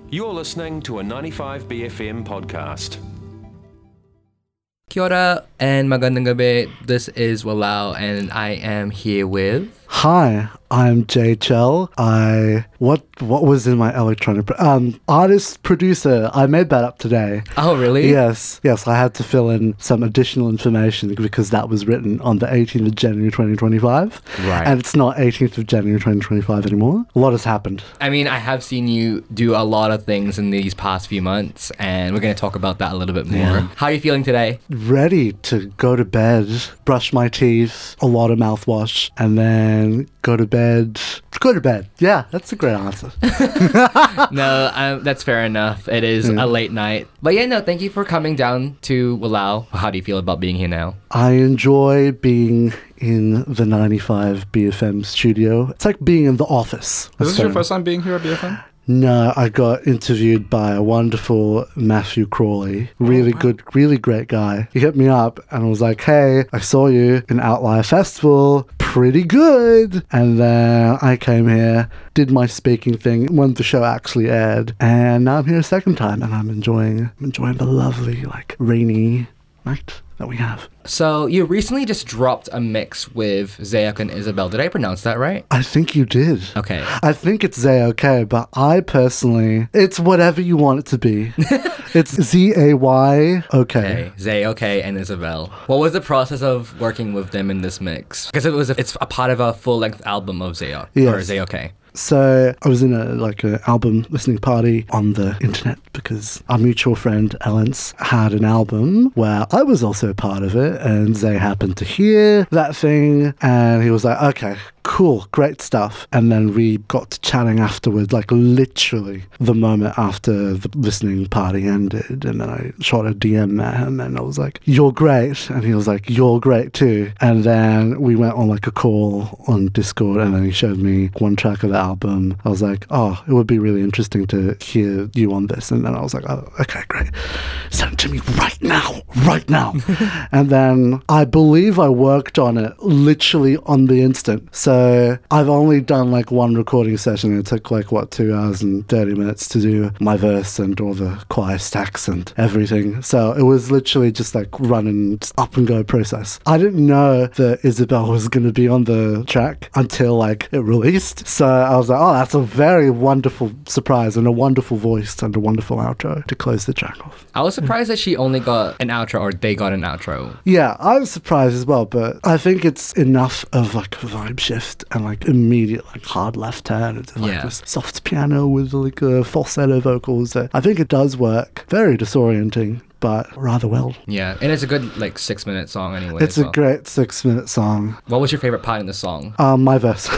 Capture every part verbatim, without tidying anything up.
You're listening to a ninety-five B F M podcast. Kia ora and magandang gabi. This is Walao and I am here with... Hi, I'm J Chell. I what what was in my electronic pro- um artist producer. I made that up today. Oh, really? Yes, yes. I had to fill in some additional information because that was written on the eighteenth of January twenty twenty-five. Right. And it's not eighteenth of January twenty twenty-five anymore. A lot has happened. I mean, I have seen you do a lot of things in these past few months, and we're going to talk about that a little bit more. Yeah. How are you feeling today? Ready to go to bed, brush my teeth, a lot of mouthwash, and then go to bed. Go to bed. Yeah, that's a great answer. No, um, that's fair enough. It is Yeah. a late night. But yeah, no, thank you for coming down to Walao. How do you feel about being here now? I enjoy being in the ninety-five B F M studio. It's like being in the office. Is this That's your fair. first time being here at B F M? No, I got interviewed by a wonderful Matthew Crawley. Really wow. good, really great guy. He hit me up and was like, hey, I saw you in Outlier Festival. Pretty good. And then I came here, did my speaking thing when the show actually aired. And now I'm here a second time and I'm enjoying, I'm enjoying the lovely, like, rainy night that we have. So you recently just dropped a mix with Zayok and Isabel. Did I pronounce that right? I think you did. Okay. I think it's Zay-okay, but I personally, it's whatever you want it to be. It's Z A Y okay. Okay, Zay, okay, and Isabel. What was the process of working with them in this mix? Because it was a, it's a part of a full-length album of Zay, or Yes. Zay, okay. So I was in a like an album listening party on the internet because our mutual friend Ellens had an album where I was also a part of it, and Zay happened to hear that thing, and he was like, "Okay, cool, great stuff." And then we got to chatting afterwards, like literally the moment after the listening party ended, and then I shot a D M at him, and I was like, "You're great," and he was like, "You're great too." And then we went on like a call on Discord, and then he showed me one track of the album. I was like, oh, it would be really interesting to hear you on this. And then I was like, oh, okay, great. Send it to me right now, right now. And then I believe I worked on it literally on the instant. So I've only done like one recording session. It took like, what, two hours and thirty minutes to do my verse and all the choir stacks and everything. So it was literally just like running up and go process. I didn't know that Isabel was going to be on the track until like it released. So I was like, oh, that's a very wonderful surprise and a wonderful voice and a wonderful outro to close the track off. I was surprised that she only got an outro, or they got an outro. Yeah, I was surprised as well, but I think it's enough of like a vibe shift and like immediate like hard left turn into like Yeah. this soft piano with like a falsetto vocals. That I think it does work. Very disorienting, but rather well. Yeah, and it's a good like six minute song anyway. It's so. a great six minute song. What was your favorite part in the song? Um, my verse.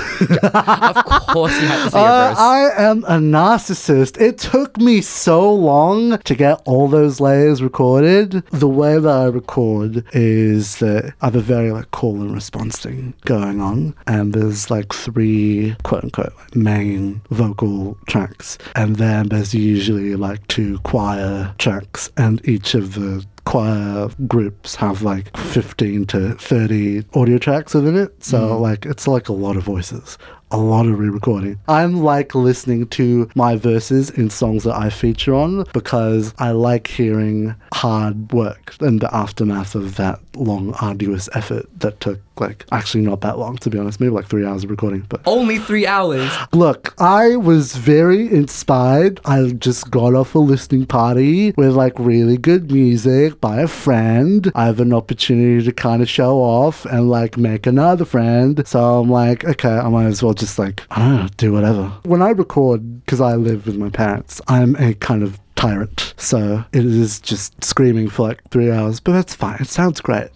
Of course you had to say your Uh, verse. I am a narcissist. It took me so long to get all those layers recorded. The way that I record is that I have a very like call and response thing going on, and there's like three quote unquote like, main vocal tracks, and then there's usually like two choir tracks, and each of the choir groups have like fifteen to thirty audio tracks within it. So Mm. like it's like a lot of voices, a lot of re-recording. I'm like listening to my verses in songs that I feature on because I like hearing hard work and the aftermath of that long arduous effort that took like actually not that long, to be honest, maybe like three hours of recording. But Only three hours. look, I was very inspired. I just got off a listening party with like really good music by a friend. I have an opportunity to kind of show off and like make another friend. So I'm like, okay, I might as well just like, I don't know, do whatever. When I record, because I live with my parents, I'm a kind of tyrant. So it is just screaming for like three hours, but that's fine. It sounds great.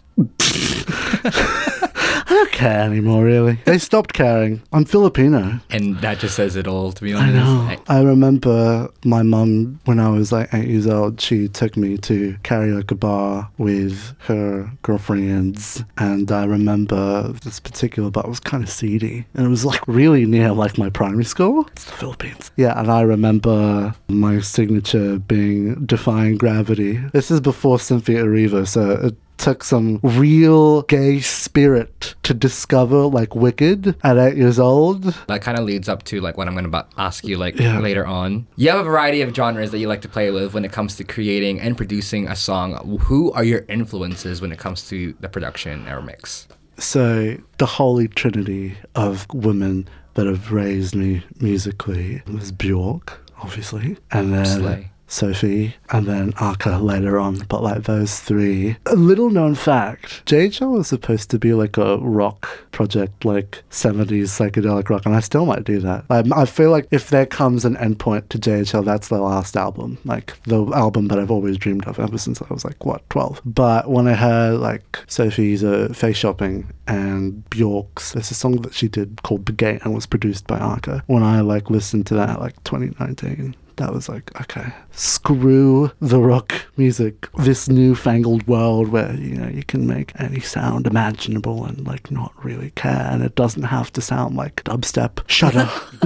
I don't care anymore, really. They stopped caring. I'm Filipino. And that just says it all, to be I honest. know. I remember my mum, when I was like eight years old, she took me to karaoke bar with her girlfriends. And I remember this particular bar was kind of seedy. And it was like really near like my primary school. It's the Philippines. Yeah, and I remember my signature being Defying Gravity. This is before Cynthia Erivo, so it took some real gay spirit to discover like Wicked at eight years old. That kind of leads up to like what I'm going to ask you like Yeah. later on. You have a variety of genres that you like to play with when it comes to creating and producing a song. Who are your influences when it comes to the production or mix? So the holy trinity of women that have raised me musically was Bjork, obviously, and then Slay. Sophie, and then Arca later on. But like those three. A little known fact, J H L was supposed to be like a rock project, like seventies psychedelic rock, and I still might do that. I, I feel like if there comes an endpoint to J H L, that's their last album, like the album that I've always dreamed of ever since I was like, what, twelve? But when I heard like Sophie's uh, Face Shopping and Bjork's, there's a song that she did called The Gate and was produced by Arca. When I like listened to that like twenty nineteen, that was like, okay, screw the rock music. This newfangled world where, you know, you can make any sound imaginable and like not really care, and it doesn't have to sound like dubstep. Shudder.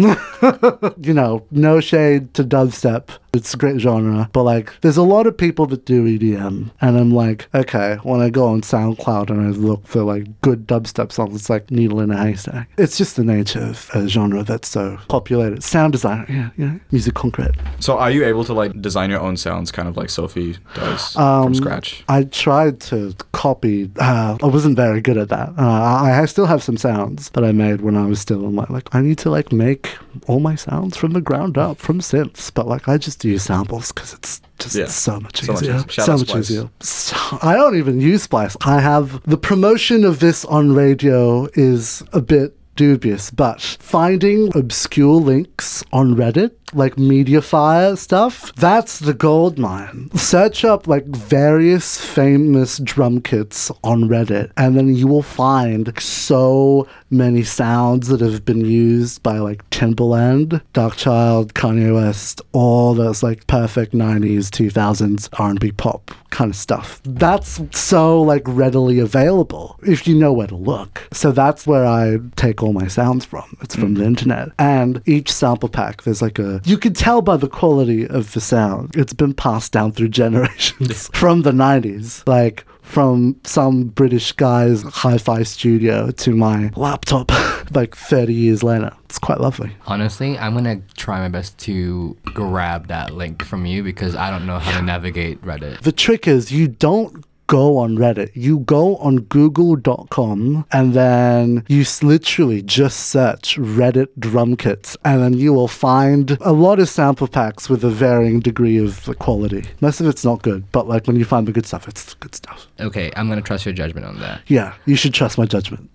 You know, no shade to dubstep. It's a great genre, but like there's a lot of people that do E D M, and I'm like, okay, when I go on SoundCloud and I look for like good dubstep songs, it's like needle in a haystack. It's just the nature of a genre that's so populated. Sound designer, yeah, you know, music concrete. So are you able to like design your own sounds kind of like Sophie does Um, from scratch? I tried to copy. Uh, I wasn't very good at that. Uh, I, I still have some sounds that I made when I was still in my like. I need to like make all my sounds from the ground up from synths, but like I just use samples because it's just Yeah. so much So much easier. easier. Shout So out much Splice. easier. So, I don't even use Splice. I have the promotion of this on radio is a bit dubious, but finding obscure links on Reddit, like Mediafire stuff, that's the gold mine. Search up like various famous drum kits on Reddit, and then you will find so many sounds that have been used by like Timbaland, Darkchild, Kanye West, all those like perfect nineties, two thousands R and B pop kind of stuff. That's so like readily available if you know where to look. So that's where I take all my sounds from. It's from the internet. And each sample pack, there's like a, you can tell by the quality of the sound. It's been passed down through generations from the nineties. Like from some British guy's hi-fi studio to my laptop like thirty years later. It's quite lovely. Honestly, I'm gonna try my best to grab that link from you because I don't know how to navigate Reddit. The trick is you don't go on Reddit. You go on google dot com and then you s- literally just search Reddit drum kits, and then you will find a lot of sample packs with a varying degree of like, quality. Most of it's not good, but like when you find the good stuff, it's good stuff. Okay, I'm gonna trust your judgment on that. Yeah, you should trust my judgment.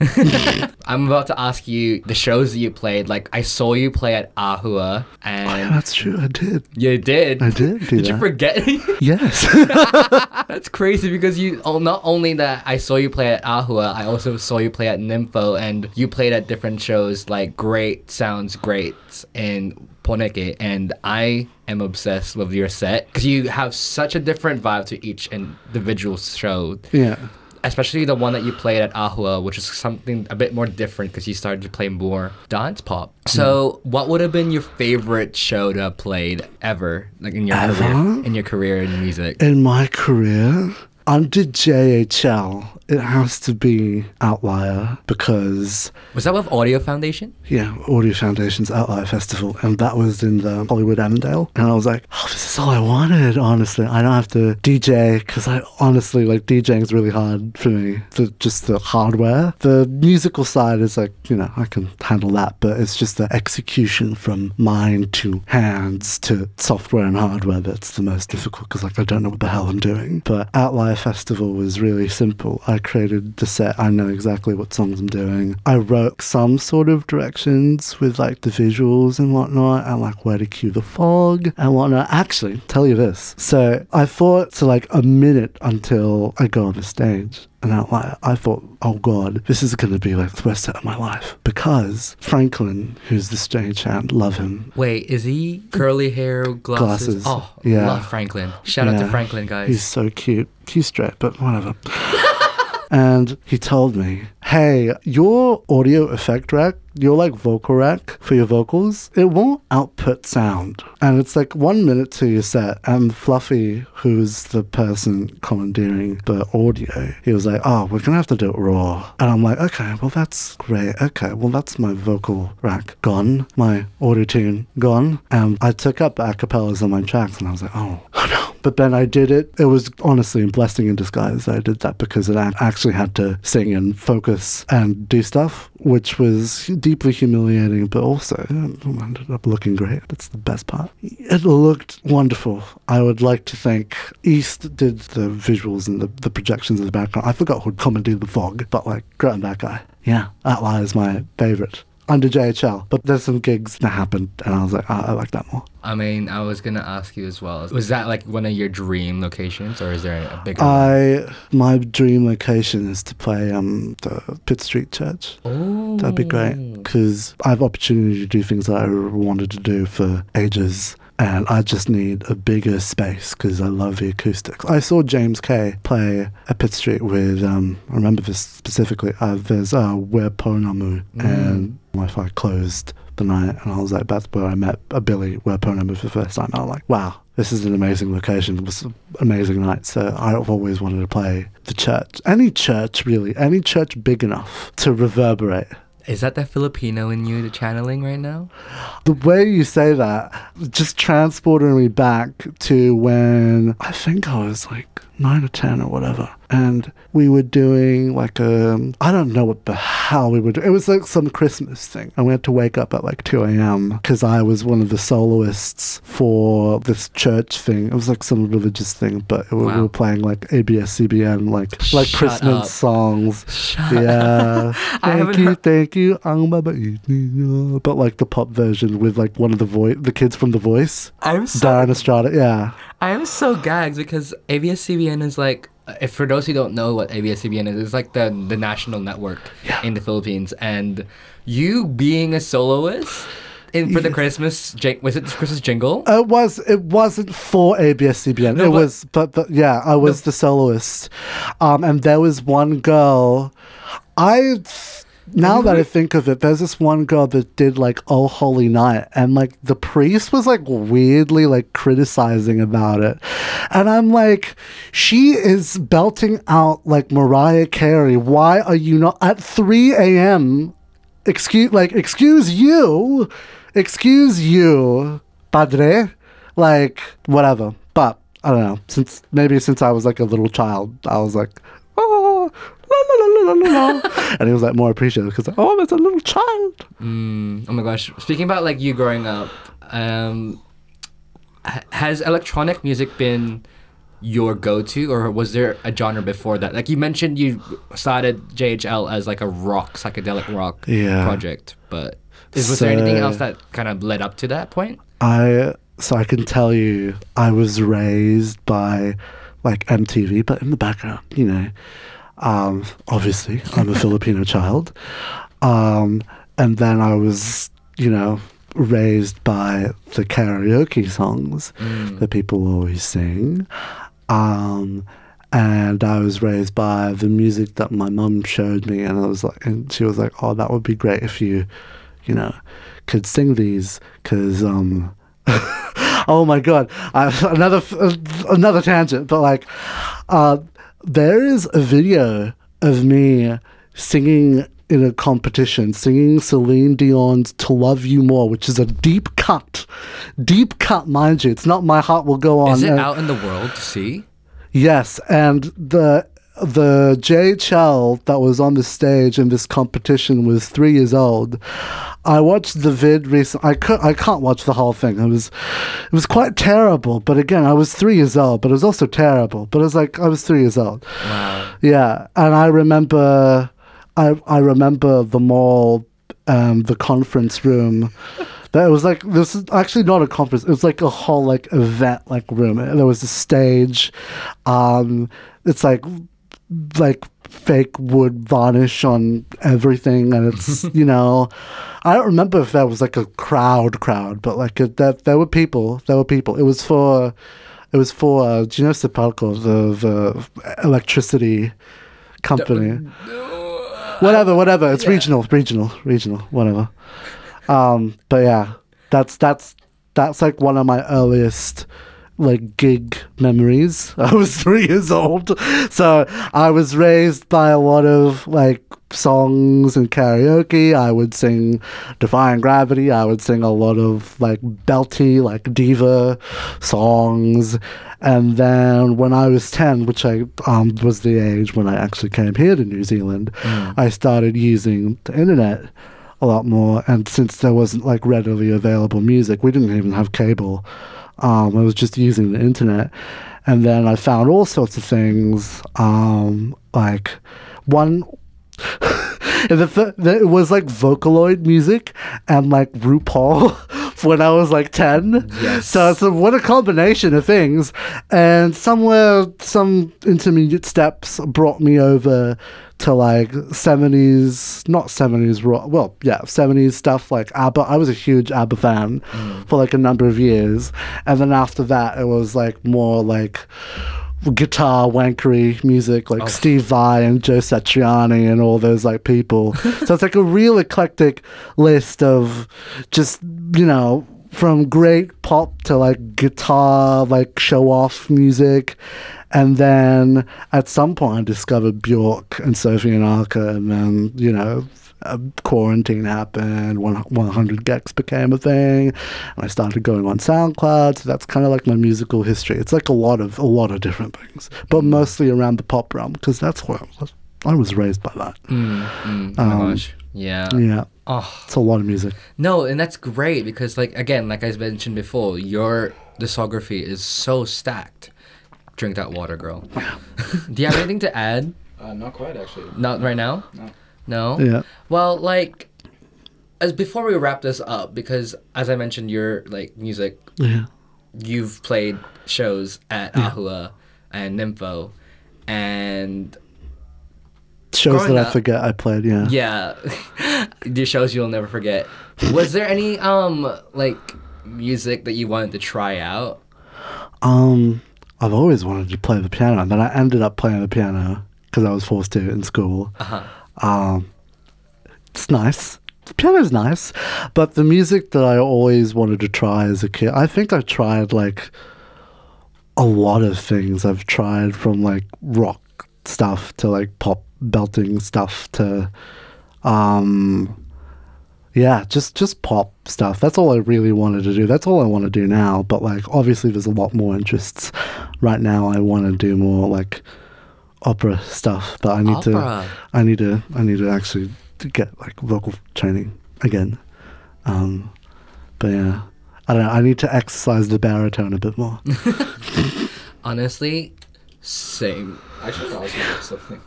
I'm about to ask you the shows that you played. Like I saw you play at Ahua, and Oh, yeah, that's true. I did. you did. I did do Did you that. forget? Yes. That's crazy because you oh, not only that I saw you play at Ahua, I also saw you play at Nympho, and you played at different shows like Great Sounds Great in Poneke, and I am obsessed with your set because you have such a different vibe to each individual show. Yeah. Especially the one that you played at Ahua, which is something a bit more different because you started to play more dance pop. So, what would have been your favorite show to have played ever, like in your Ever? career, in your career in music? In my career, under J H L, it has to be Outlier because, Was that with Audio Foundation? yeah, Audio Foundation's Outlier Festival, and that was in the Hollywood Annandale. And I was like, oh, this is all I wanted, honestly. I don't have to D J because I honestly, like, DJing is really hard for me. The, just the hardware. The musical side is like, you know, I can handle that, but it's just the execution from mind to hands to software and hardware that's the most difficult because, like, I don't know what the hell I'm doing. But Outlier Festival was really simple. I created the set. I know exactly what songs I'm doing. I wrote some sort of directions with like the visuals and whatnot, and like where to cue the fog and whatnot. Actually, tell you this. So I thought to like a minute until I go on the stage. And Outlier, I thought, oh God, this is going to be like the best set of my life. Because Franklin, who's the stagehand, love him. Wait, is he curly hair, glasses? Glasses, Oh, yeah. love Franklin. Shout out to Yeah. Franklin, guys. He's so cute. He's straight, but whatever. And he told me, hey, your audio effect rack, your like vocal rack for your vocals, it won't output sound. And it's like one minute to your set, and Fluffy, who's the person commandeering the audio, he was like, oh, we're gonna have to do it raw. And I'm like, okay, well that's great. Okay, well that's my vocal rack gone, my auto tune gone. And I took up acapellas on my tracks, and I was like, oh, oh no. But then I did it. It was honestly a blessing in disguise. I did that because I actually had to sing and focus and do stuff, which was deeply humiliating, but also it ended up looking great. That's the best part. It looked wonderful. I would like to thank East did the visuals and the, the projections in the background. I forgot who'd commandeered the fog, but like, great on that guy. Yeah, that one is my favorite. Under J H L, but there's some gigs that happened, and I was like, oh, I like that more. I mean, I was gonna ask you as well. Was that like one of your dream locations, or is there a bigger? I my dream location is to play um the Pitt Street Church. Oh, That'd be great because I have opportunity to do things that I wanted to do for ages. And I just need a bigger space because I love the acoustics. I saw James Kay play at Pitt Street with, um, I remember this specifically, uh, there's uh, Where Ponamu, mm. and Wi-Fi closed the night, and I was like, that's where I met a Billy Where Ponamu for the first time. I was like, wow, this is an amazing location. It was an amazing night. So I've always wanted to play the church. Any church, really. Any church big enough to reverberate. Is that the Filipino in you, the channeling right now? The way you say that just transported me back to when I think I was like nine or ten or whatever. And we were doing like a, I don't know what the hell we were doing. It was like some Christmas thing. And we had to wake up at like two a.m. because I was one of the soloists for this church thing. It was like some religious thing, but it, wow. we were playing like A B S C B N, like like Shut Christmas up. songs. Shut yeah. I Thank you, heard- thank you. But like the pop version with like one of the voice, the kids from The Voice. I'm so Darren Estrada, yeah. I am so gagged because A B S C B N is like, if for those who don't know what A B S C B N is, it's like the the national network Yeah. in the Philippines, and you being a soloist in for the Christmas jing- was it the Christmas jingle? It was. It wasn't for A B S C B N. No, it but- was, but, but yeah, I was the soloist, um, and there was one girl. I now that I think of it, there's this one girl that did like Oh Holy Night, and like the priest was like weirdly like criticizing about it, and I'm like, she is belting out like Mariah Carey. Why are you not at three a.m. Excuse, like, excuse you, excuse you, padre, like, whatever. But, I don't know, since, maybe since I was, like, a little child, I was like, oh, la, la, la, la, la, la. And he was, like, more appreciative, because, like, oh, it's a little child. Mm, oh my gosh. Speaking about, like, you growing up, um, ha- has electronic music been your go-to, or was there a genre before that? Like you mentioned, you started J H L as like a rock, psychedelic rock Yeah. project, but is, was there anything So- else that kind of led up to that point? I, so I can tell you, I was raised by, like, M T V, but in the background, you know. Um, obviously, I'm a Filipino child. Um, and then I was, you know, raised by the karaoke songs Mm. that people always sing. Um, and I was raised by the music that my mum showed me, and I was like, and she was like, "Oh, that would be great if you, you know, could sing these," because um, oh my god, I, another another tangent, but like, uh, there is a video of me singing in a competition, singing Celine Dion's "To Love You More," which is a deep cut, deep cut, mind you. It's not "My Heart Will Go On." Is it Uh, out in the world to see? Yes, and the the J H L that was on the stage in this competition was three years old. I watched the vid recently. I could I can't watch the whole thing. It was it was quite terrible. But again, I was three years old. But it was also terrible. But it was like I was three years old. Wow. Yeah, and I remember, I I remember the mall, um, the conference room. That was like, this is actually not a conference. It was like a whole like event like room. There was a stage. Um, it's like like fake wood varnish on everything, and it's you know, I don't remember if there was like a crowd crowd, but like it, there there were people. There were people. It was for, it was for uh, do you know Sepalco, the the electricity company. whatever, whatever. It's yeah. regional, regional, regional, whatever. Um, but yeah, that's that's that's like one of my earliest like gig memories. I was three years old, so I was raised by a lot of like songs and karaoke. I would sing Defying Gravity. I would sing a lot of like belty, like diva songs. And then when I was ten, which I um, was the age when I actually came here to New Zealand, Mm. I started using the internet a lot more. And since there wasn't like readily available music, we didn't even have cable. Um, I was just using the internet. And then I found all sorts of things, um, like one... And the th- the, it was like Vocaloid music and like RuPaul when I was like ten. Yes. So, so what a combination of things. And somewhere, some intermediate steps brought me over to like seventies, not seventies rock, well, yeah, seventies stuff like ABBA. I was a huge ABBA fan Mm. for like a number of years. And then after that, it was like more like guitar wankery music like Oh. Steve Vai and Joe Satriani and all those like people. So it's like a real eclectic list of just, you know, from great pop to like guitar, like show off music. And then at some point I discovered Bjork and Sophie and Arca, and then, you know, uh, quarantine happened, one, one hundred gecs became a thing, and I started going on SoundCloud. So that's kind of like my musical history. It's like a lot of a lot of different things, but mostly around the pop realm because that's where I was, I was raised by that. Mm, mm, oh my Um, gosh. Yeah. Yeah, Oh. it's a lot of music. No, and that's great because, like, again, like I mentioned before, your discography is so stacked. Drink that water, girl. Do you have anything to add? Uh, not quite, actually. Not right now? No. No? Yeah. Well, like, as before we wrap this up, because as I mentioned, your like music, Yeah. you've played shows at Ahua and Nympho, and Shows Growing that I up- forget I played. Yeah. yeah, the shows you'll never forget. Was there any um like music that you wanted to try out? Um, I've always wanted to play the piano, and then I ended up playing the piano because I was forced to in school. Uh huh. Um, it's nice. The piano's nice, but the music that I always wanted to try as a kid, I think I've tried like a lot of things. I've tried from like rock stuff to like pop belting stuff to, um, yeah, just just pop stuff. That's all I really wanted to do. That's all I want to do now. But like, obviously, there's a lot more interests right now. I want to do more like opera stuff, but I need Opera. to. I need to. I need to actually to get like vocal training again. Um, but yeah, I don't know. I need to exercise the baritone a bit more. Honestly, same. Actually, I was gonna ask something.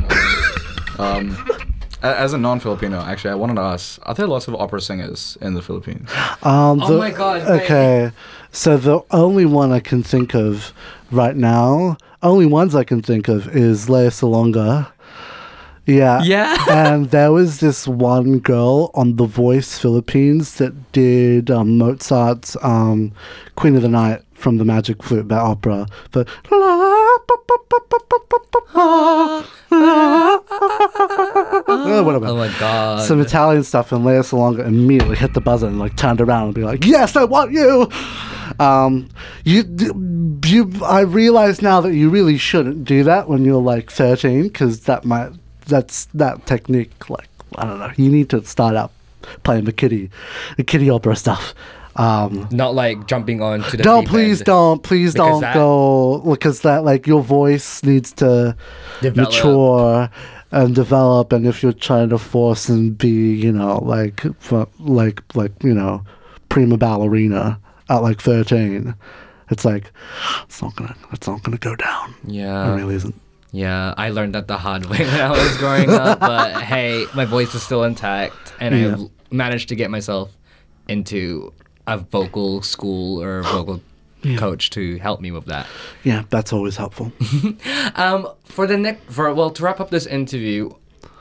Um, um, a- as a non-Filipino, actually, I wanted to ask: are there lots of opera singers in the Philippines? Um, Oh my God, wait. Okay, so the only one I can think of right now, only ones I can think of is Lea Salonga. Yeah. Yeah. And there was this one girl on The Voice Philippines that did um, Mozart's um, Queen of the Night from the Magic Flute, that opera. The Uh, whatever. Oh my god. Some Italian stuff, and Lea Salonga immediately hit the buzzer and like turned around and be like, "Yes, I want you." Um, you, you. I realize now that you really shouldn't do that when you're like thirteen, because that might, that's that technique. Like, I don't know. You need to start out playing the kiddie, the kiddie opera stuff. Um, Not like jumping on to the don't deep please end. don't please Because don't that- go because that like your voice needs to Develop. mature and develop, and if you're trying to force and be, you know, like fu- like like you know, prima ballerina at like thirteen, it's like it's not gonna it's not gonna go down. Yeah. It really isn't. Yeah, I learned that the hard way when I was growing up, but hey, my voice is still intact, and Yeah. I managed to get myself into a vocal school or vocal coach to help me with that. Yeah, that's always helpful. Um, for the next, for well, to wrap up this interview,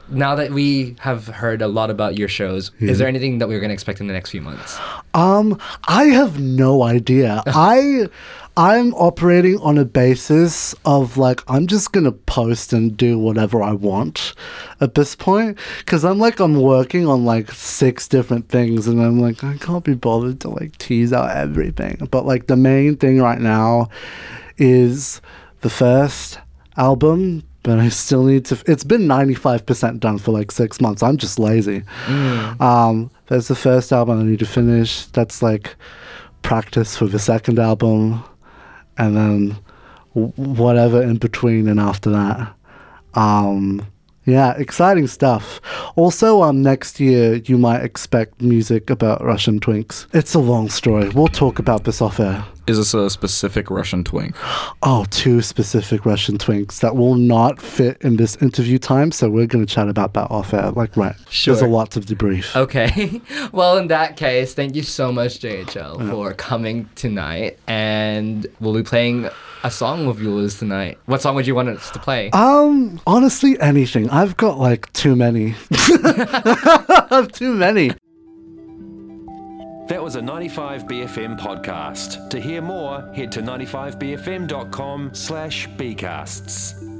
now that we have heard a lot about your shows, is there anything that we're going to expect in the next few months? Um, I have no idea. I I'm operating on a basis of like I'm just gonna post and do whatever I want at this point, because I'm like I'm working on like six different things and I'm like I can't be bothered to like tease out everything. But like the main thing right now is the first album. But I still need to. It's been ninety-five percent done for like six months. I'm just lazy. Mm. Um, there's the first album I need to finish. That's like practice for the second album, and then w- whatever in between and after that. Um, yeah, exciting stuff. Also, um, next year you might expect music about Russian twinks. It's a long story. We'll talk about this off air. Is this a specific Russian twink? Oh, two specific Russian twinks that will not fit in this interview time, so we're going to chat about that off air. Like, right. Sure. There's a lot to debrief. Okay. Well, in that case, thank you so much, J H L, Yeah. for coming tonight. And we'll be playing a song of yours tonight. What song would you want us to play? Um, honestly, anything. I've got like too many. I have too many. That was a ninety-five B F M podcast. To hear more, head to ninety-five b f m dot com slash bcasts.